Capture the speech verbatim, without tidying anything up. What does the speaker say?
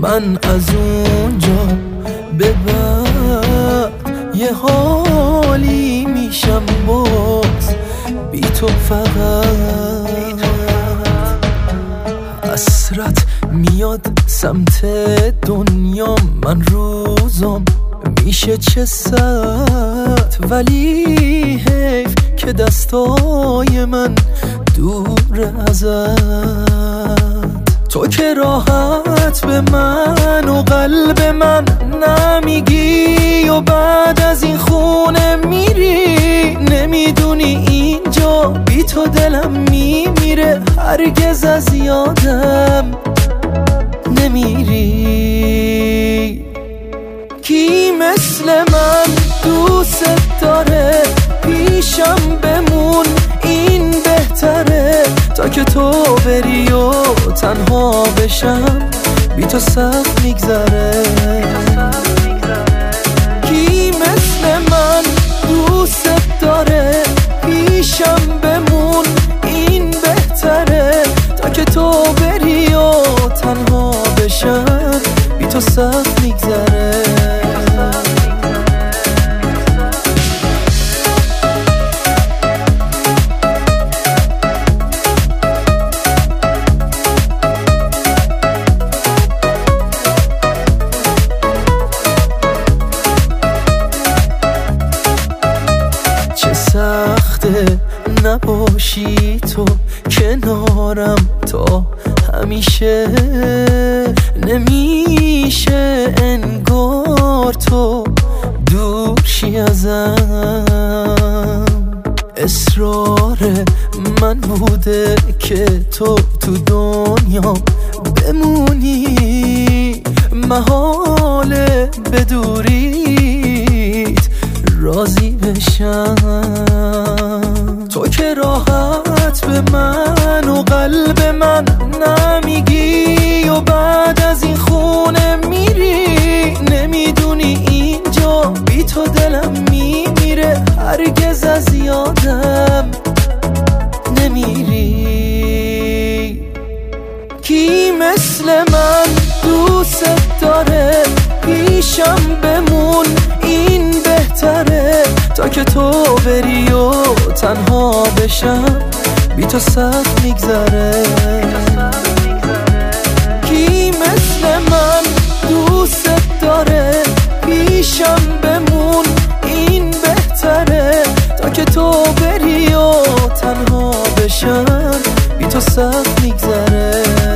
من از اونجا به بعد یه حالی میشم باز بی تو فقط. حسرت میاد سمت دنیا، من روزم میشه چه ساعت، ولی حیف که دستای من دور ازت. تو که راحت به من و قلب من نمیگی و بعد از این خونه میری، نمیدونی اینجا بی تو دلم میمیره، هرگز از یادم نمیری. کی مثل من دوست داره پیشم بمون، این بهتره تا که تو بری و تنها بشم بی تو سخت میگذره. کی مثل من دوست داره پیشم بمون، این بهتره تا که تو بری و تنها بشم بی تو سخت میگذره. سخته نباشی تو کنارم تا همیشه، نمیشه انگار تو دور شی ازم. اصرار من بوده که تو تو دنیا بمونی، محاله بدوریت راضی بشم. تو که راحت به من و قلب من نمیگی و بعد از این خونه میری، نمیدونی اینجا بی تو دلم میمیره، هرگز از یادم نمیری. کی مثل من دوست داره پیشم بمون، این بهتره تا که تو بری و تنها بشم بی تو سخت میگذره. کی مثل من دوست داره پیشم بمون، این بهتره تا که تو بری و تنها بشم بی تو سخت میگذره.